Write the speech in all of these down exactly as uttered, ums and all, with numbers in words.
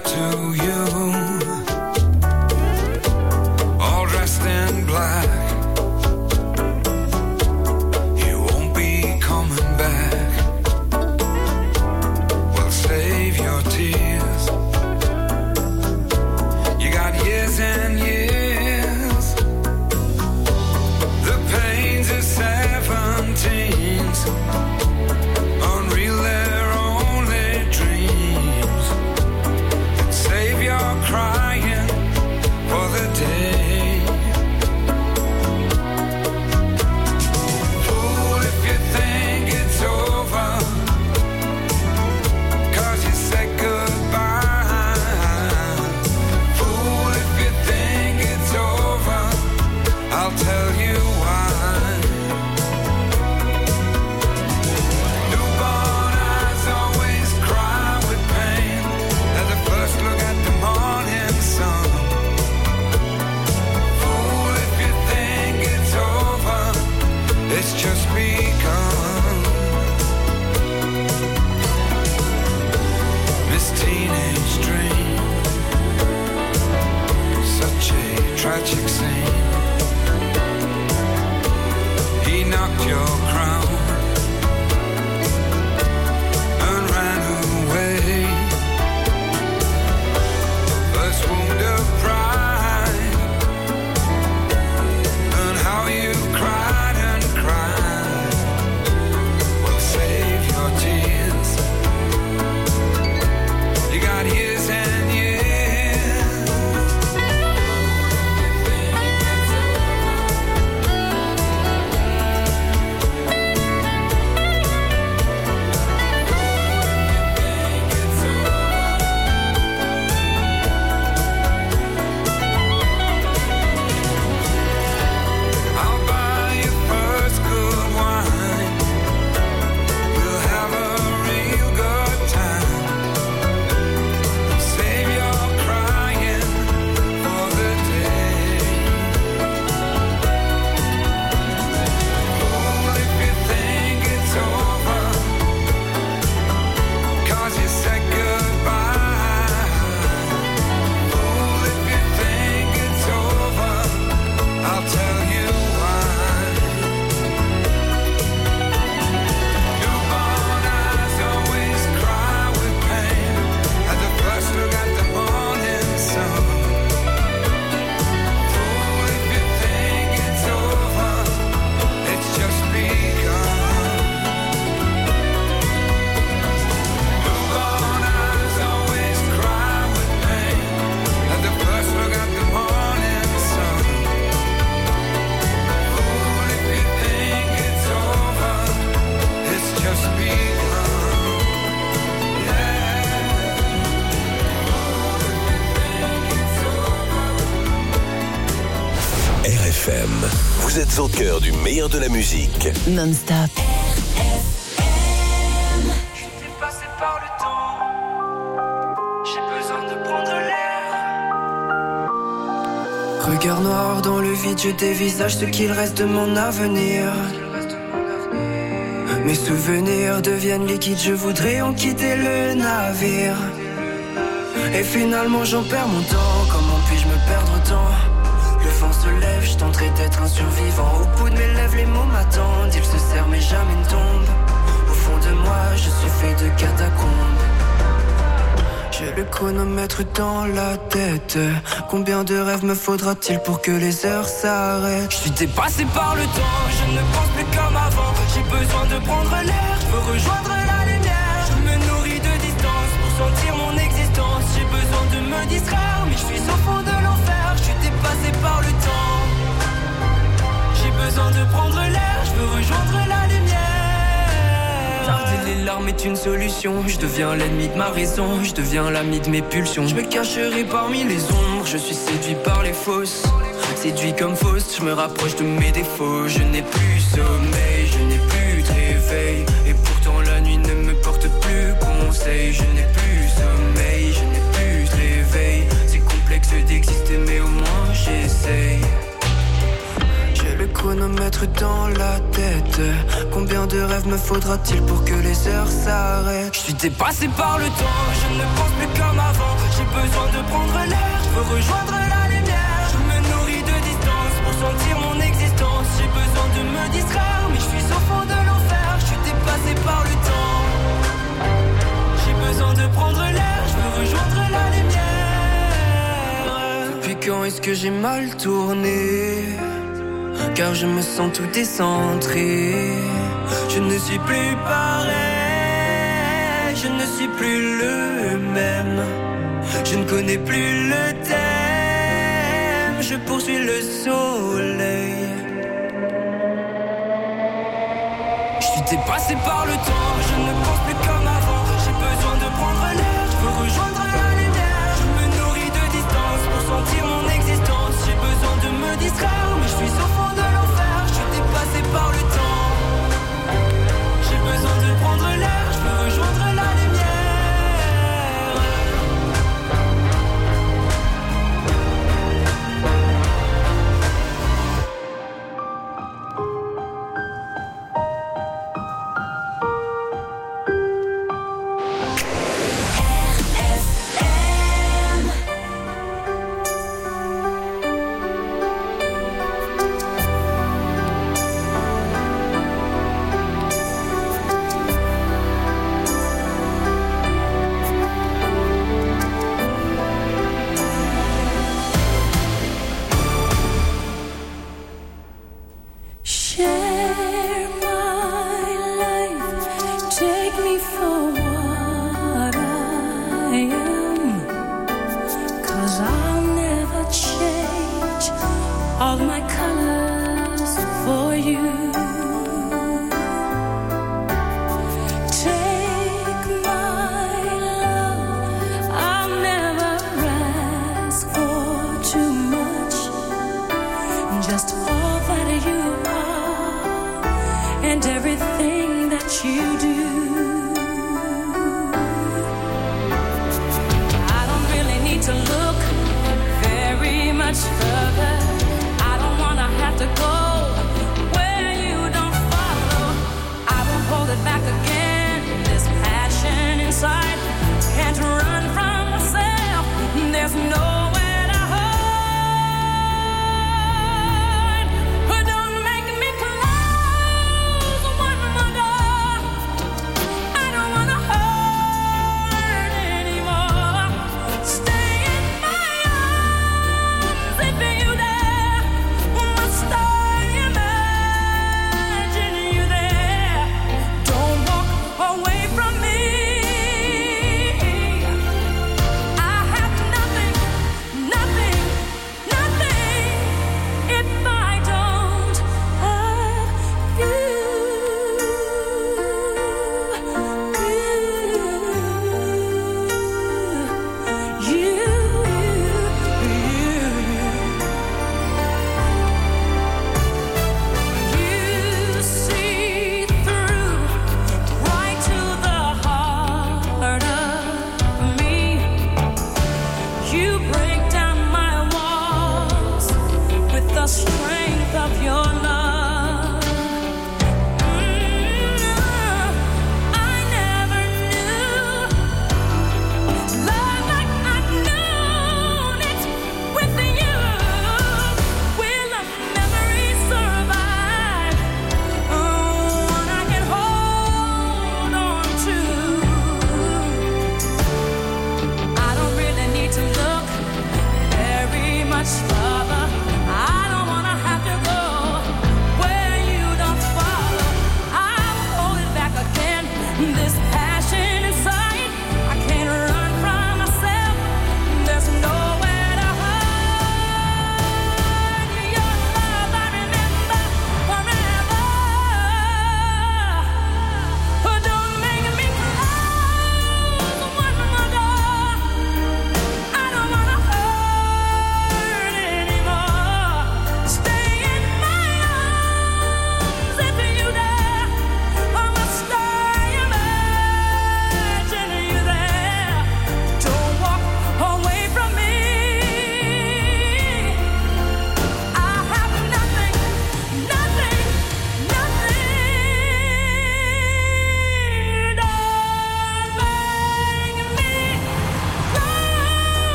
out to you, all dressed in black. You won't be coming back. Well, save your tears. You got years and years. The pains of seventeens, unreal, they're only dreams. Save your crying for the day. Fool if you think it's over, 'cause you said goodbye. Fool if you think it's over, I'll tell you why. Newborn eyes always cry with pain at the first look at the morning sun. Fool if you think it's over, it's just begun. This teenage dream, such a tragic scene. He knocked your crown and ran away. First wound of pride, and how you cried and cried. Well, save your tears. You got years and years. I'll buy your first good wine. We'll have a real good time. Save your crying for the day. Fool if you think it's over, 'cause you said goodbye. Fool if you think it's over, I'll tell you why. Newborn eyes always cry with pain at the first look at the morning sun. Fool if you think it's over, it's just begun. Newborn eyes always cry with pain at the first look at the morning sun. Fool if you think it's over, it's just begun. Yeah. Fool if you think it's over. R F M, vous êtes au cœur du meilleur de la musique. Non-stop. J'étais passé par le temps, j'ai besoin de prendre l'air. Regard noir dans le vide, je dévisage ce qu'il reste de mon avenir. Mes souvenirs deviennent liquides, je voudrais en quitter le navire. Et finalement j'en perds mon temps, comment puis-je me perdre autant? Le vent se lève, je tenterai d'être un survivant. Au bout de mes lèvres les mots m'attendent, ils se serrent mais jamais ne tombent. Au fond de moi je suis fait de catacombes. J'ai le chronomètre dans la tête. Combien de rêves me faudra-t-il pour que les heures s'arrêtent? Je suis dépassé par le temps, je ne pense plus comme avant. J'ai besoin de prendre l'air, je veux rejoindre la lumière. Je me nourris de distance pour sentir mon existence. J'ai besoin de me distraire, mais je suis au fond de l'enfer. Je suis dépassé par le temps. J'ai besoin de prendre l'air, je veux rejoindre la lumière. Garder les larmes est une solution. Je deviens l'ennemi de ma raison, je deviens l'ami de mes pulsions. Je me cacherai parmi les ombres, je suis séduit par les fausses. Séduit comme fausse, je me rapproche de mes défauts. Je n'ai plus sommeil, je n'ai plus de réveil. Et pourtant la nuit ne me porte plus conseil. Je n'ai plus sommeil, je n'ai plus de réveil. C'est complexe d'exister mais au moins j'essaye. J'ai le chronomètre trucs dans la tête. Combien de rêves me faudra-t-il pour que les heures s'arrêtent? Je suis dépassé par le temps, je ne pense plus comme avant. J'ai besoin de prendre l'air, je veux rejoindre la lumière. Je me nourris de distance pour sentir mon existence. J'ai besoin de me distraire, mais je suis au fond de l'enfer. Je suis dépassé par le temps. J'ai besoin de prendre l'air, je veux rejoindre la lumière. Depuis quand est-ce que j'ai mal tourné? Car je me sens tout décentré. Je ne suis plus pareil, je ne suis plus le même. Je ne connais plus le thème, je poursuis le soleil. Je suis dépassé par le temps, je ne pense plus comme avant. J'ai besoin de prendre l'air, je veux rejoindre la lumière. Je me nourris de distance pour sentir mon existence. J'ai besoin de me distraire, mais je suis au fond de l'enfer. Je suis dépassé par le temps. J'ai besoin de prendre l'air, je veux rejoindre la lumière.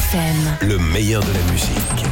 F M. Le meilleur de la musique.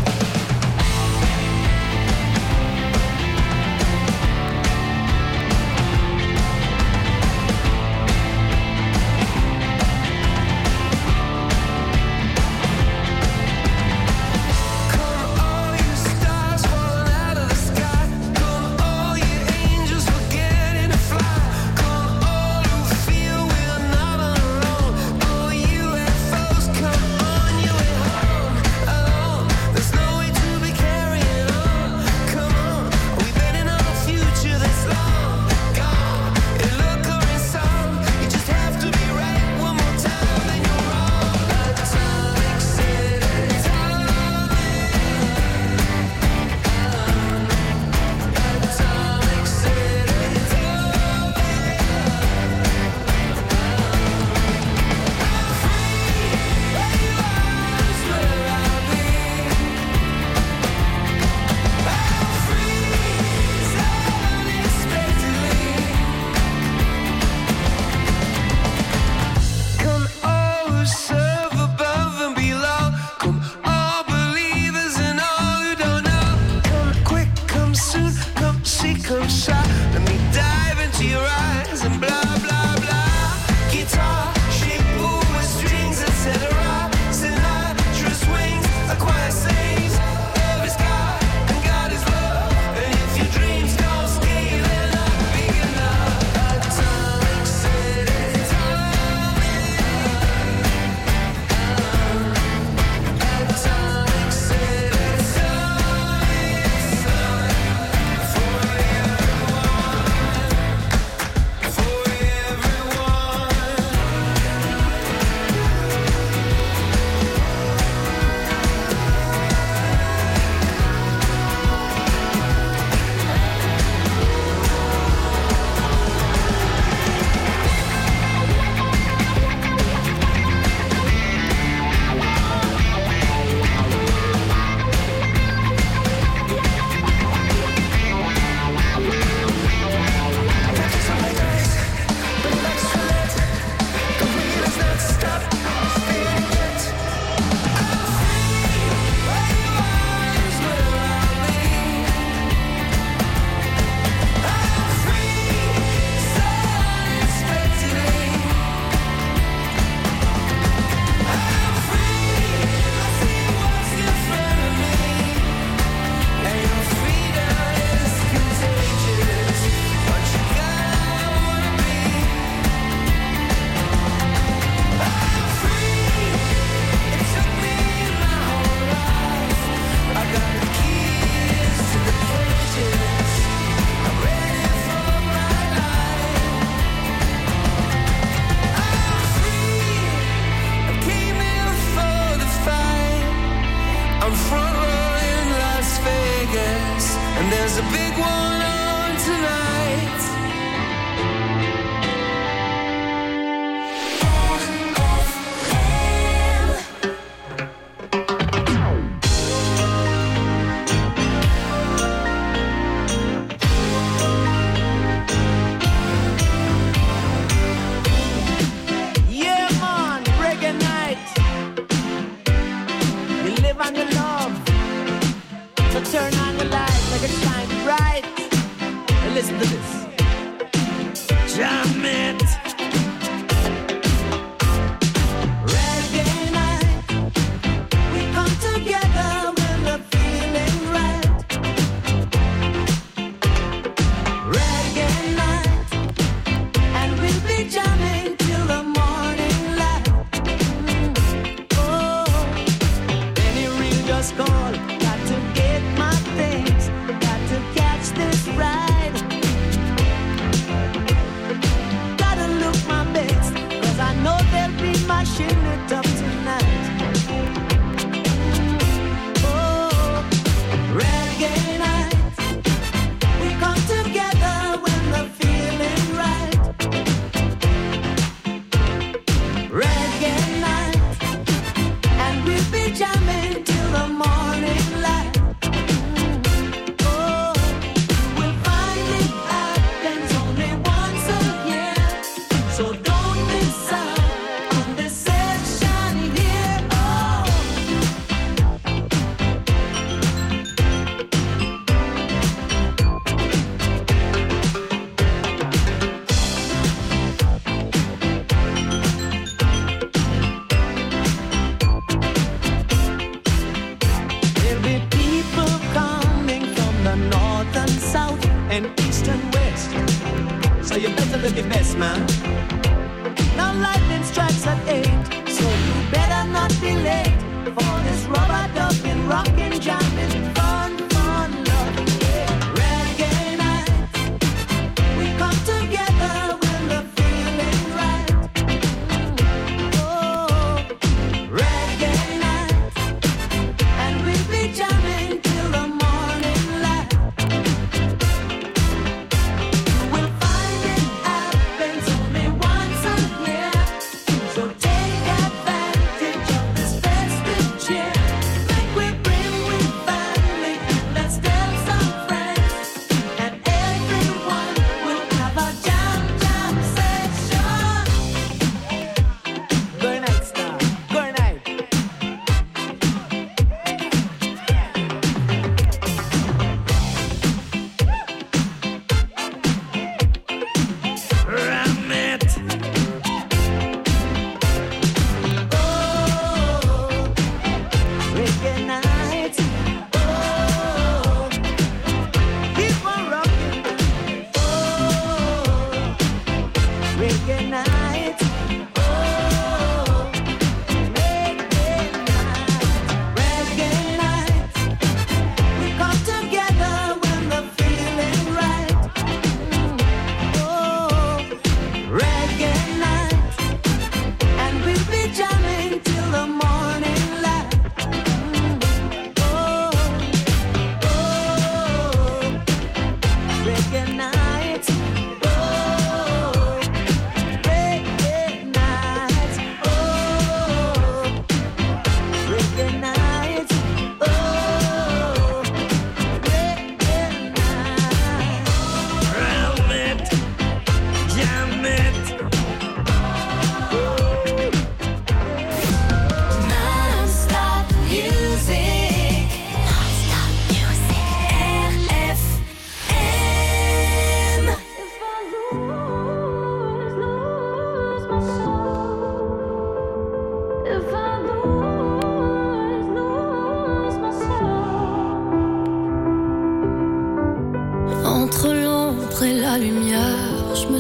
Gotta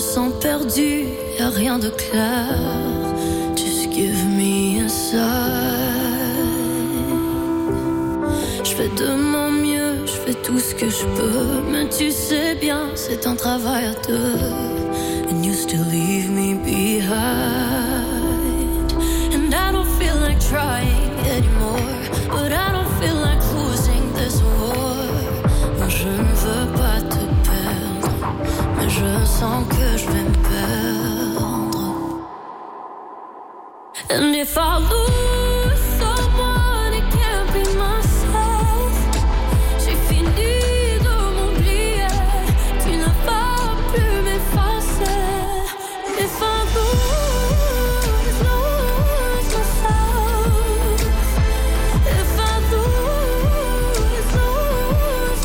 sens perdue, y'a rien de clair. Just give me a sign. Je fais de mon mieux, je fais tout ce que je peux, mais tu sais bien, c'est un travail à deux. And you still leave me behind. And I don't feel like trying anymore, but I don't feel like losing this war. Moi je ne veux pas te perdre, mais je sens que je vais me perdre. And if I lose someone, it can't be myself. J'ai fini de m'oublier, tu ne vas plus m'effacer. If I lose, lose myself. If I lose, lose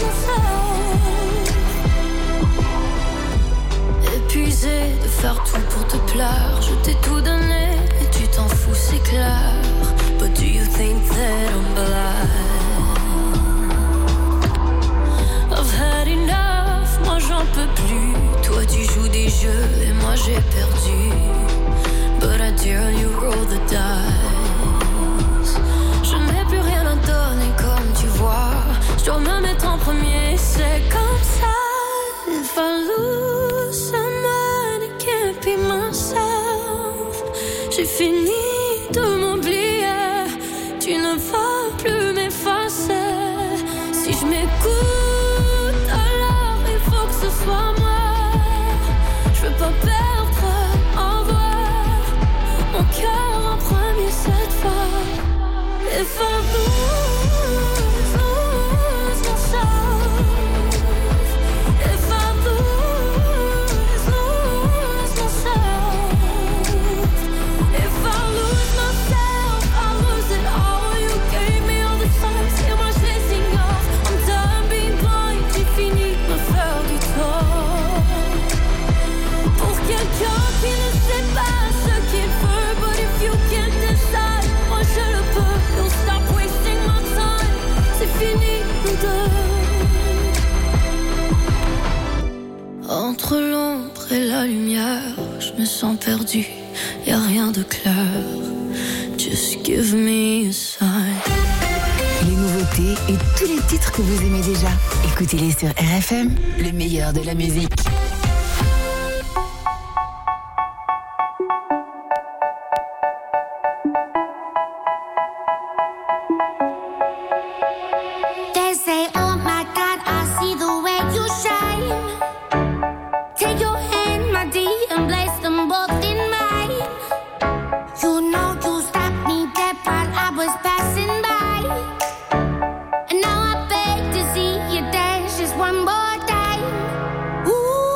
myself. Épuisé de faire tout pour te plaire, je t'ai tout donné et tu t'en fous, c'est clair. But do you think that I'm blind? I've had enough, moi j'en peux plus. Toi tu joues des jeux et moi j'ai perdu. But I dare you roll the dice. Je n'ai plus rien à donner comme tu vois. Je dois me mettre en premier, c'est comme ça. If I lose someone, it can't be myself. J'ai fini de m'oublier, tu ne vas plus m'effacer. Si je m'écoute, alors il faut que ce soit moi. Je veux pas perdre en voix mon cœur en premier cette fois. If I lose, lose myself. If I lose, lose myself. If I lose myself, I lose it all. You gave me all the signs, et moi je les ignore. I'm done being blind, j'ai fini de me faire du tort. Pour quelqu'un qui ne sait pas ce qu'il veut, but if you can't decide, moi je le peux. Don't stop wasting my time, c'est fini nous deux. Entre l'ombre et la lumière, je me sens perdu, y'a rien de clair. Just give me a sign. Les nouveautés et tous les titres que vous aimez déjà. Écoutez-les sur R F M, le meilleur de la musique. They say, oh my God, I see the way you shine. Take your hand, my dear, and place them both in mine. You know you stopped me dead while I was passing by. And now I beg to see you dance just one more time. Ooh.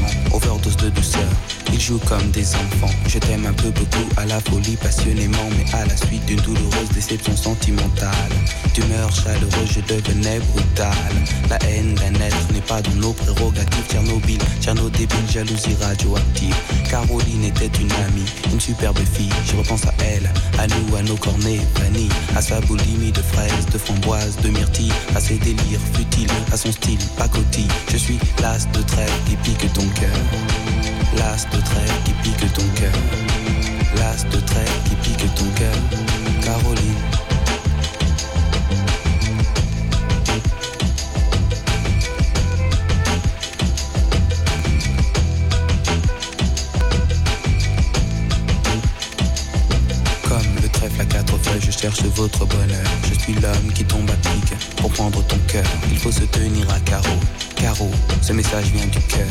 différents, overdose de douceur. Ils jouent comme des enfants. Je t'aime un peu beaucoup, à la folie passionnément, mais à la suite d'une douloureuse déception sentimentale. D'humeur chaleureuse, je devenais brutal. La haine d'un être n'est pas dans nos prérogatives. Tchernobyl, Tcherno débile, jalousie radioactive. Caroline était une amie, une superbe fille. Je repense à elle, à nous, à nos cornets vanille, à sa boulimie de fraises, de framboises, de myrtilles, à ses délires futiles, à son style pacotille. Je suis l'as de trêve qui pique ton cœur. L'as de trêve qui pique ton cœur. L'as de trêve qui pique ton cœur. Caroline. Comme le trèfle à quatre feuilles, je cherche votre bonheur. Je suis l'homme qui tombe à pic pour prendre ton cœur. Il faut se tenir à carreau. Carreau, ce message vient du cœur.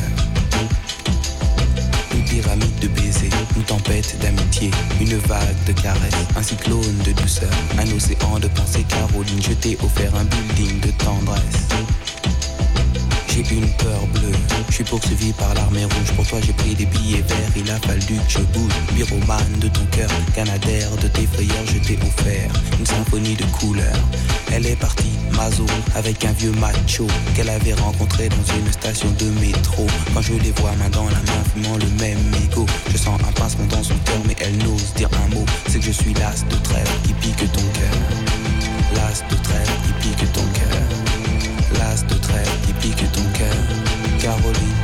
Une pyramide de baisers, une tempête d'amitié, une vague de caresses, un cyclone de douceur, un océan de pensées. Caroline, je t'ai offert un building de tendresse. J'ai une peur bleue, je suis poursuivi par l'armée rouge. Pour toi j'ai pris des billets verts, il a fallu que je bouge. Pyromane de ton cœur, canadair de tes frayeurs. Je t'ai offert une symphonie de couleurs. Elle est partie, Mazo, avec un vieux macho qu'elle avait rencontré dans une station de métro. Quand je les vois main dans la main, fumant le même mégot, je sens un pincement dans son cœur, mais elle n'ose dire un mot. C'est que je suis l'as de trêve qui pique ton cœur. L'as de trêve qui pique ton cœur. L'as de trêve qui pique ton cœur. Caroline.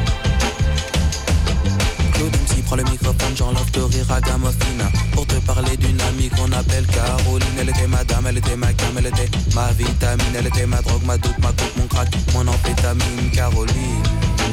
Claude M C prend le microphone, j'enlève de rire à Gamophina pour te parler d'une amie qu'on appelle Caroline. Elle était ma dame, elle était ma cam, elle était ma vitamine. Elle était ma drogue, ma dope, ma coupe, mon crack, mon amphétamine. Caroline.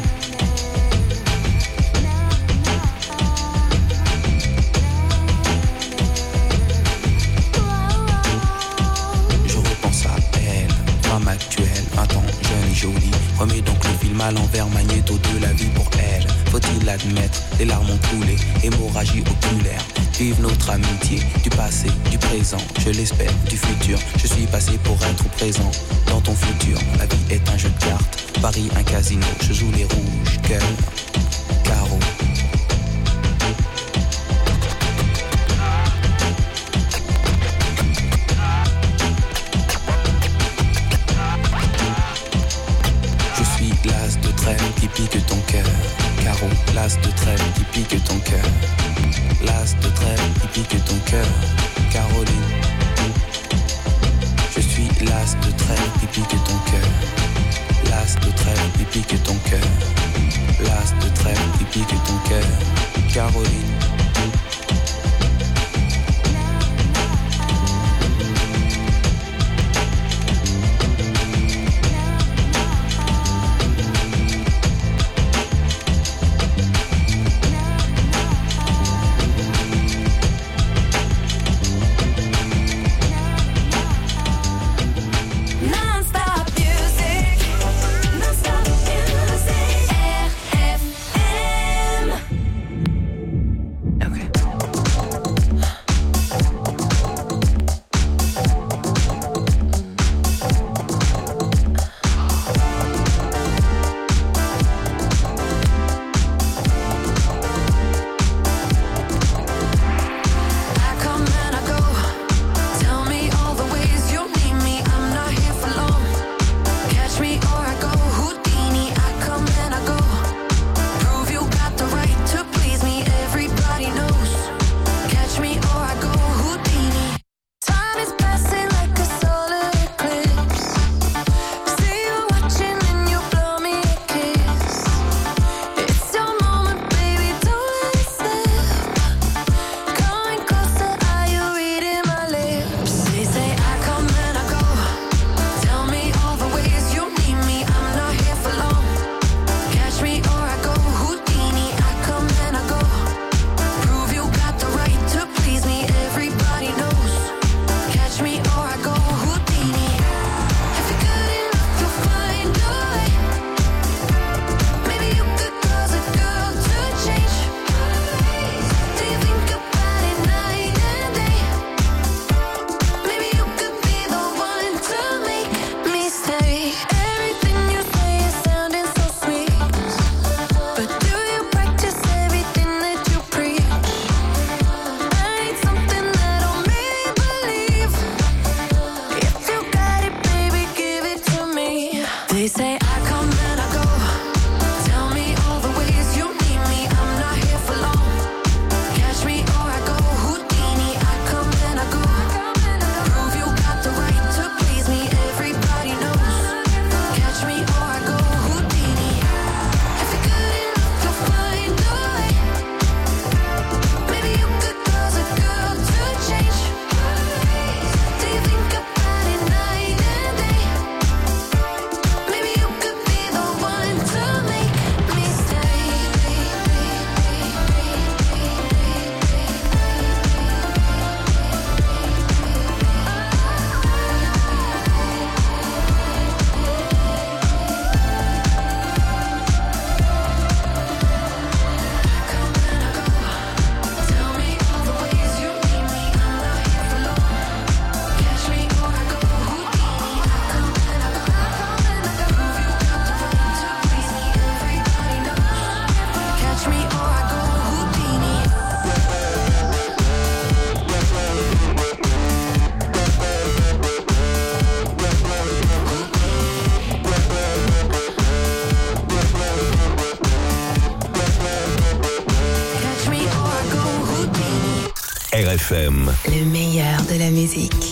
Je repense à elle, femme actuelle, vingt ans, jeune et jolie. Remets donc le film à l'envers, magnéto de la vie pour elle. Faut-il l'admettre, les larmes ont coulé, hémorragie oculaire. Vive notre amitié, du passé, du présent, je l'espère, du futur. Je suis passé pour être présent dans ton futur. La vie est un jeu de cartes, Paris un casino. Je joue les rouges, cœur, carreau. L'as de trêve qui pique ton cœur. Carreau, l'as de trêve qui pique ton cœur. L'as de trêve qui pique ton cœur. Caroline. Je suis l'as de trêve qui pique ton cœur. L'as de trêve qui pique ton cœur. L'as de trêve qui pique ton cœur. Caroline. Okay. F M. Le meilleur de la musique.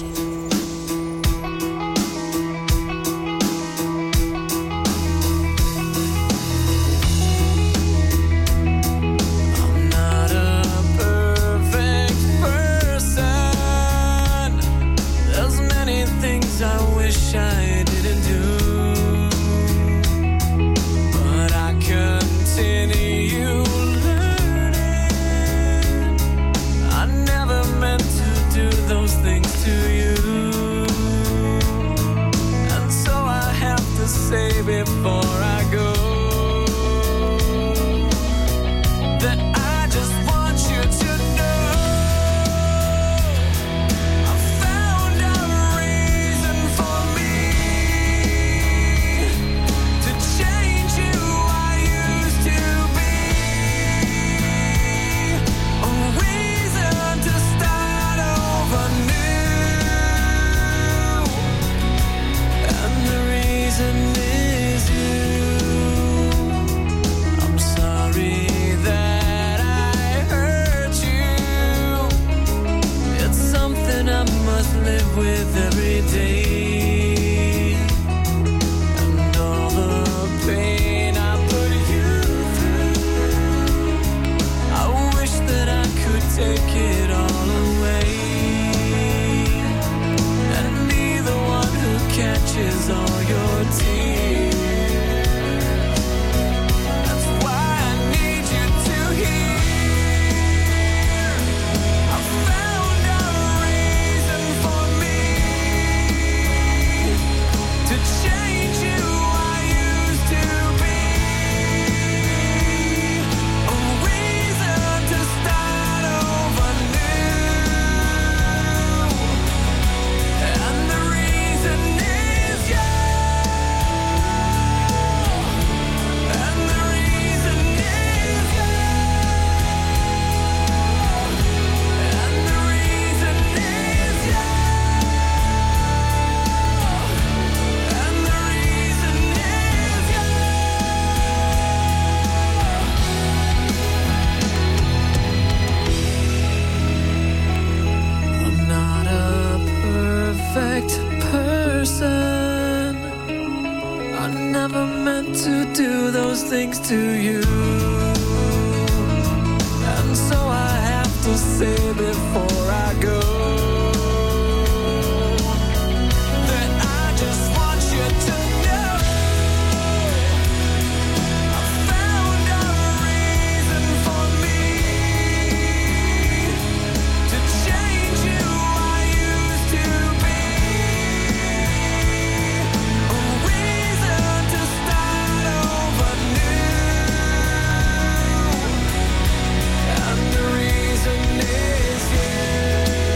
And the reason is you.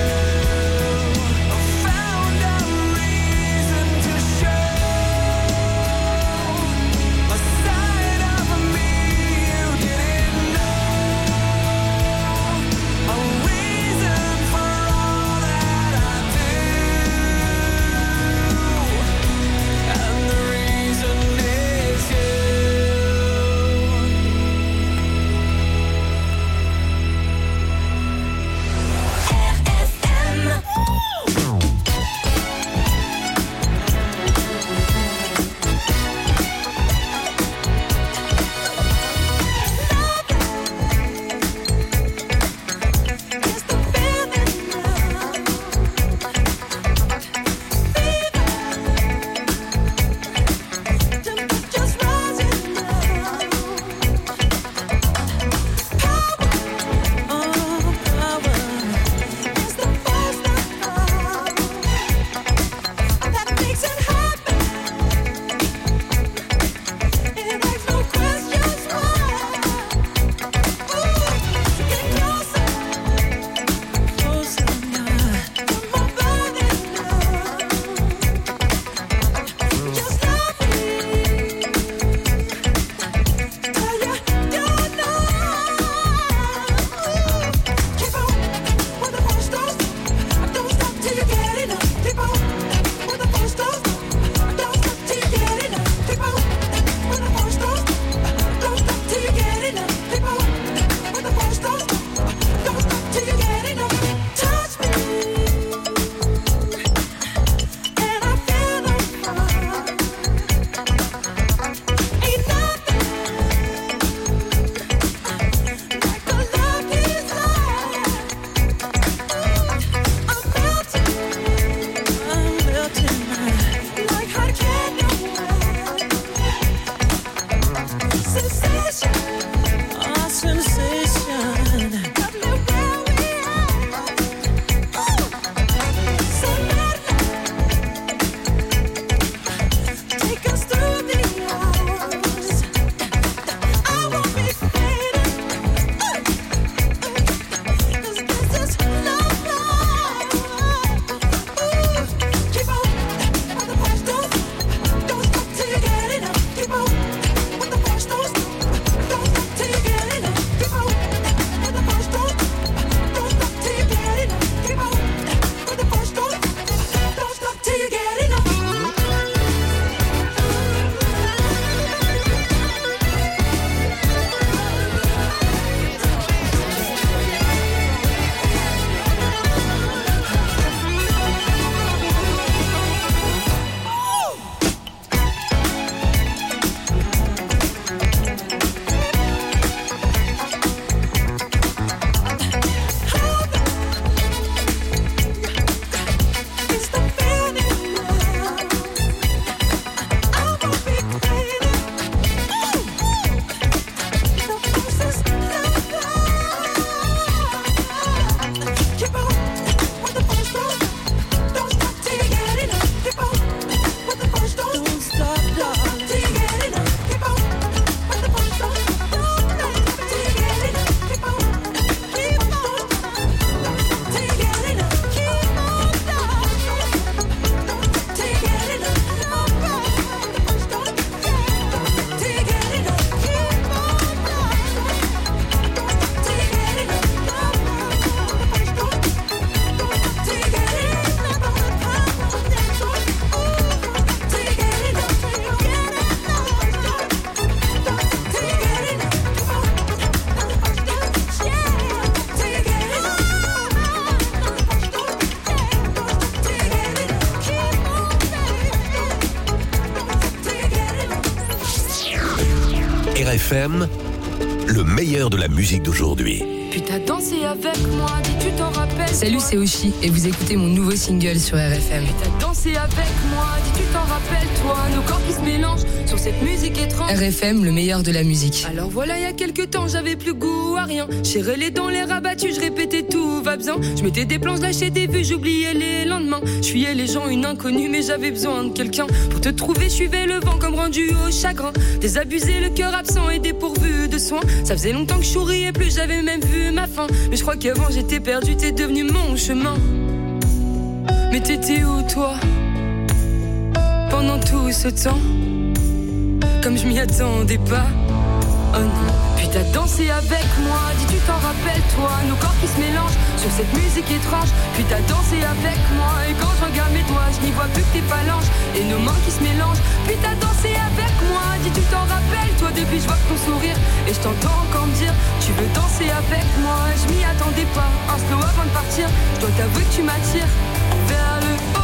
F M, le meilleur de la musique d'aujourd'hui. Puis t'as dansé avec moi, dis tu t'en rappelles. Salut, c'est Oshi et vous écoutez mon nouveau single sur R F M. Puis t'as dansé avec moi, dis tu t'en rappelles toi. Nos corps qui se mélangent sur cette musique étrange. R F M, le meilleur de la musique. Alors voilà, il y a quelques temps, j'avais plus goût à rien. J'irais les dents, les rabattus, je répétais tout va bien. Je mettais des plans, je lâchais des vues, j'oubliais les lendemains. Je fuyais les gens, une inconnue, mais j'avais besoin de quelqu'un. Pour te trouver, je suivais le vent comme rendu au chagrin. Désabusé, le cœur absent et dépourvu de soins. Ça faisait longtemps que je souriais plus, j'avais même vu ma fin. Mais je crois qu'avant j'étais perdu, t'es devenu mon chemin. Mais t'étais où toi pendant tout ce temps? Comme je m'y attendais pas. Oh non. Puis t'as dansé avec moi, dis tu t'en rappelles toi. Nos corps qui se mélangent sur cette musique étrange. Puis t'as dansé avec moi. Et quand je regarde mes doigts, je n'y vois plus que tes phalanges et nos mains qui se mélangent. Puis t'as dansé avec moi, dis tu t'en rappelles toi. Depuis je vois ton sourire et je t'entends encore me dire tu veux danser avec moi. Je m'y attendais pas, un slow avant de partir. Je dois t'avouer que tu m'attires vers le haut.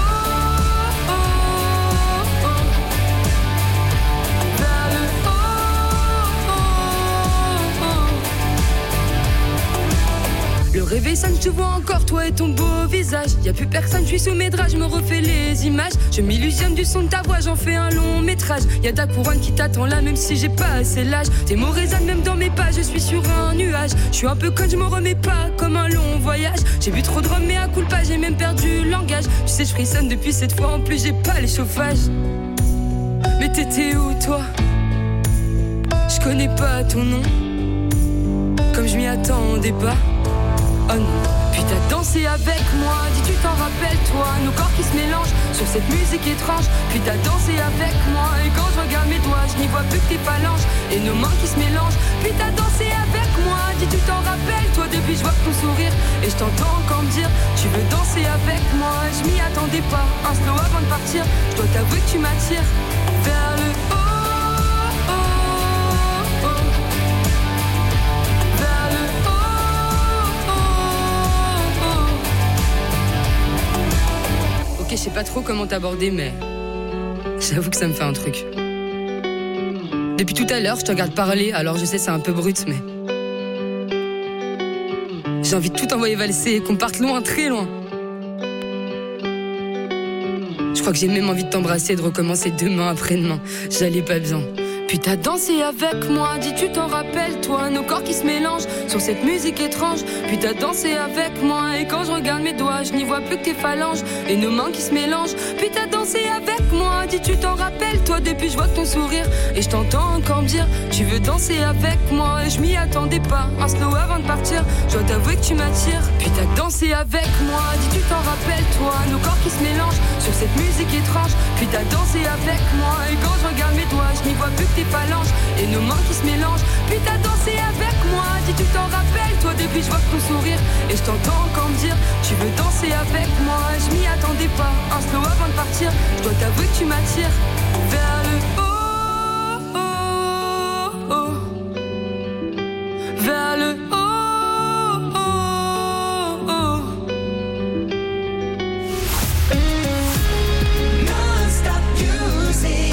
Le réveil sonne, je te vois encore, toi et ton beau visage. Y'a plus personne, je suis sous mes draps, je me refais les images. Je m'illusionne du son de ta voix, j'en fais un long métrage. Y'a ta couronne qui t'attend là, même si j'ai pas assez l'âge. Tes mots résonnent même dans mes pas, je suis sur un nuage. Je suis un peu conne, je m'en remets pas, comme un long voyage. J'ai bu trop de rhum, mais à coup pas, j'ai même perdu le langage. Tu sais, je frissonne depuis cette fois, en plus j'ai pas les chauffages. Mais t'étais où toi? Je connais pas ton nom, comme je m'y attendais pas. Oh non. Puis t'as dansé avec moi, dis tu t'en rappelles toi. Nos corps qui se mélangent sur cette musique étrange. Puis t'as dansé avec moi. Et quand je regarde mes doigts, je n'y vois plus que tes phalanges et nos mains qui se mélangent. Puis t'as dansé avec moi, dis tu t'en rappelles toi. Depuis je vois ton sourire et je t'entends encore me dire tu veux danser avec moi. Je m'y attendais pas, un slow avant de partir. Je dois t'avouer que tu m'attires vers le haut. Ok, je sais pas trop comment t'aborder, mais j'avoue que ça me fait un truc. Depuis tout à l'heure, je te regarde parler, alors je sais c'est un peu brut, mais j'ai envie de tout envoyer valser et qu'on parte loin, très loin. Je crois que j'ai même envie de t'embrasser et de recommencer demain après-demain. J'allais pas bien. Puis t'as dansé avec moi, dis tu t'en rappelles toi. Nos corps qui se mélangent sur cette musique étrange. Puis t'as dansé avec moi. Et quand je regarde mes doigts, je n'y vois plus que tes phalanges et nos mains qui se mélangent. Puis t'as dansé avec moi, dis tu t'en rappelles toi. Depuis je vois ton sourire et je t'entends encore me dire tu veux danser avec moi. Et je m'y attendais pas, un slow avant de partir. Je dois t'avouer que tu m'attires. Puis t'as dansé avec moi, dis tu t'en rappelles toi. Nos corps qui se mélangent sur cette musique étrange. Puis t'as dansé avec moi. Et quand je regarde mes doigts, je n'y vois plus que tes phalanges et nos mains qui se mélangent. Puis t'as dansé avec moi, dis tu t'en rappelles toi. Depuis je vois ton sourire et je t'entends encore me dire tu veux danser avec moi. Je m'y attendais pas, un slow avant de partir. Je dois t'avouer que tu m'attires vers le haut, oh, oh, vers le haut, oh, oh. Non-stop music.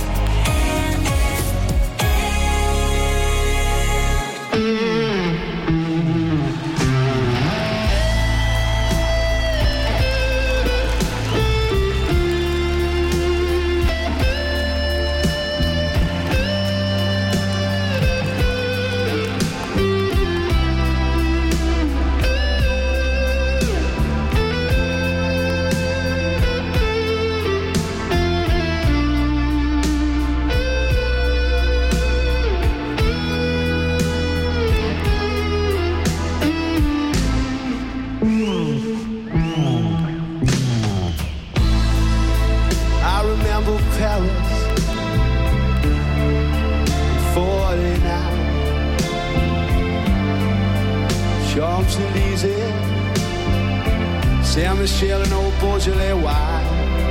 Champs-Élysées, Saint-Michel and Old Beaujolais wine.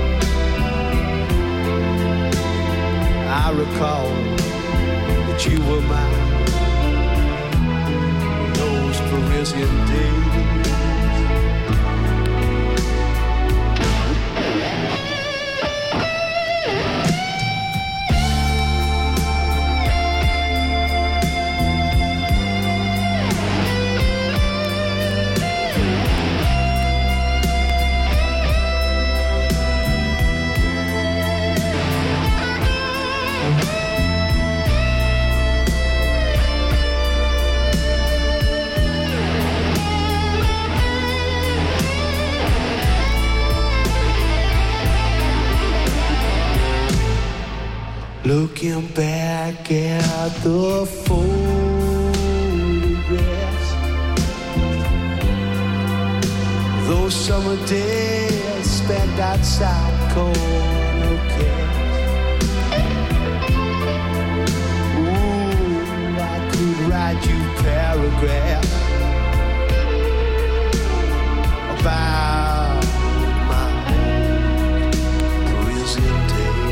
I recall that you were mine in those Parisian days. Looking back at the photographs, those summer days spent outside corner cats. Ooh, I could write you paragraphs about my own prison days.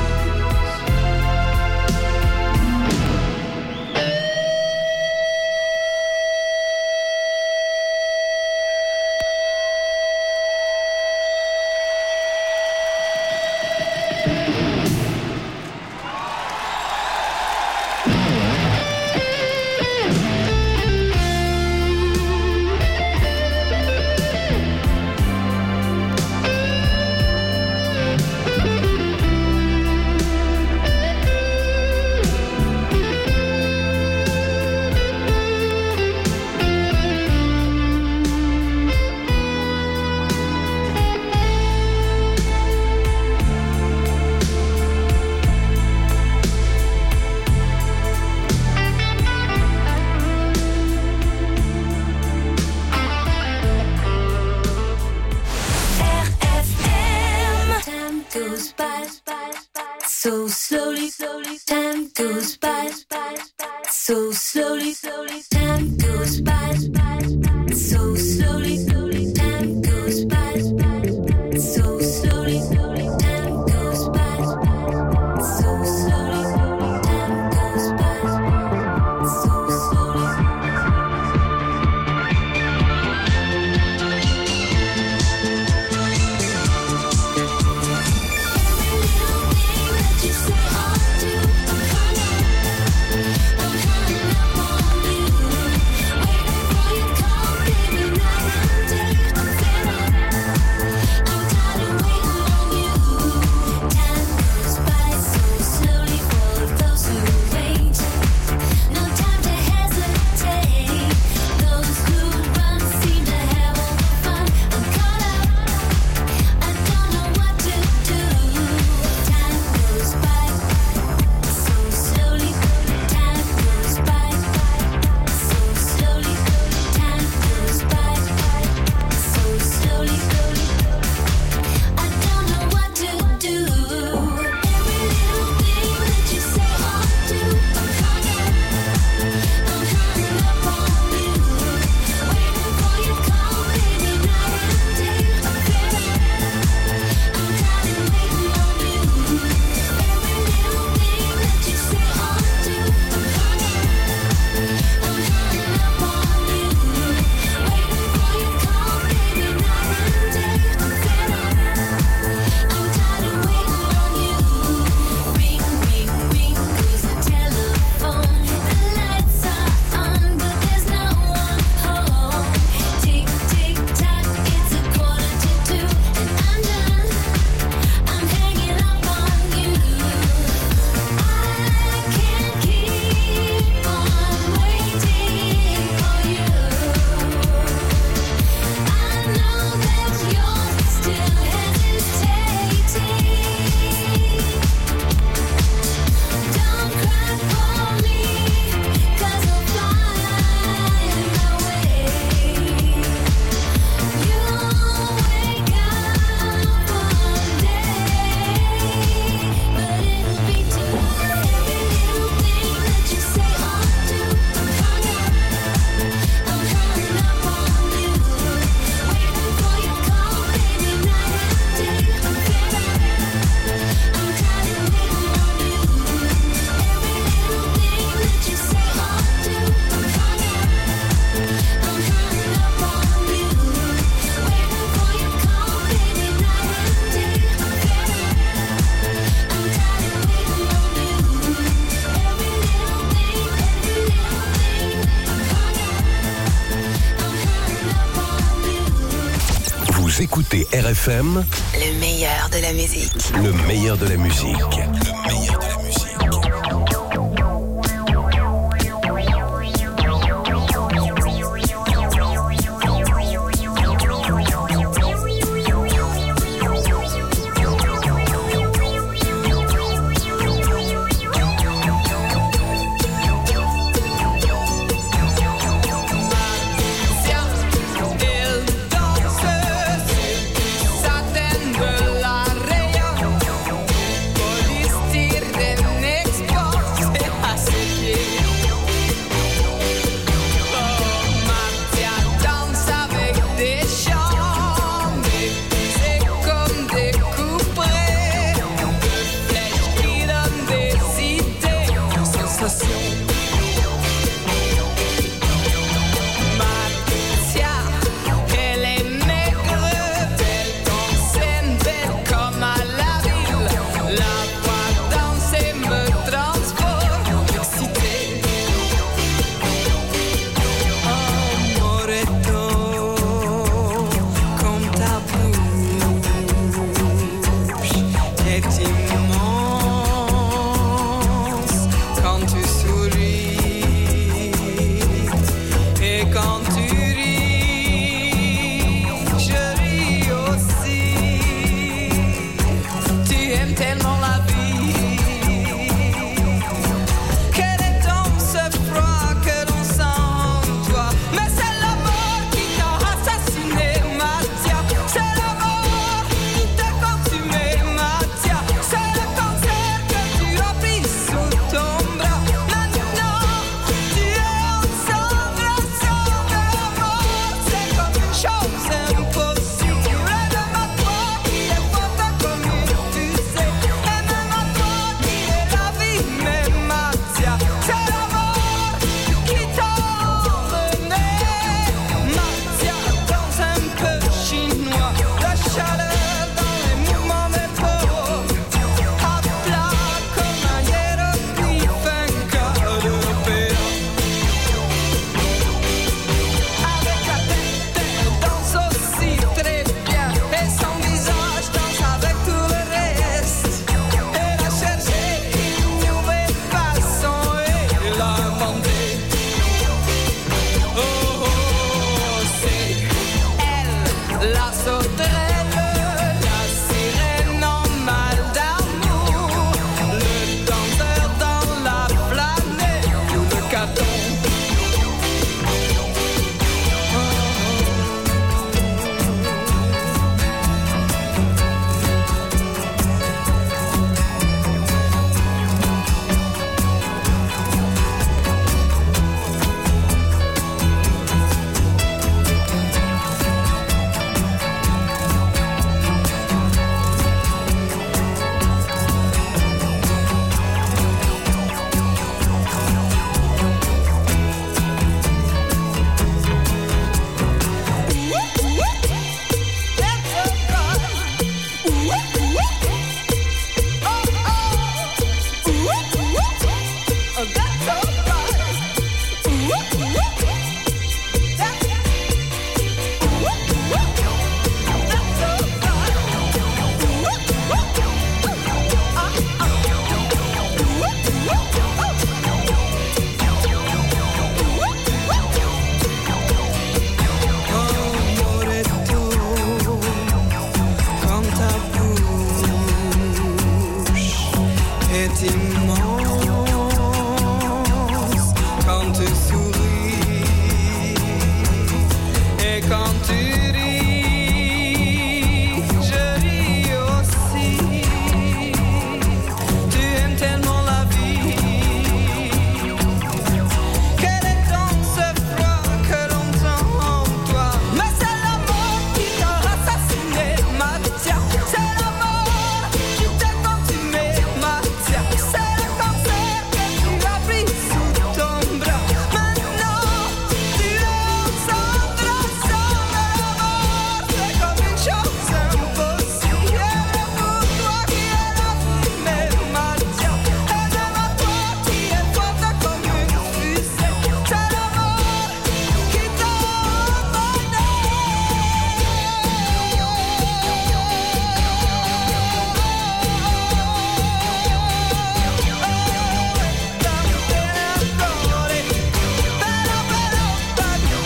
Écoutez R F M, le meilleur de la musique. Le meilleur de la musique. Le meilleur de la musique. quand tu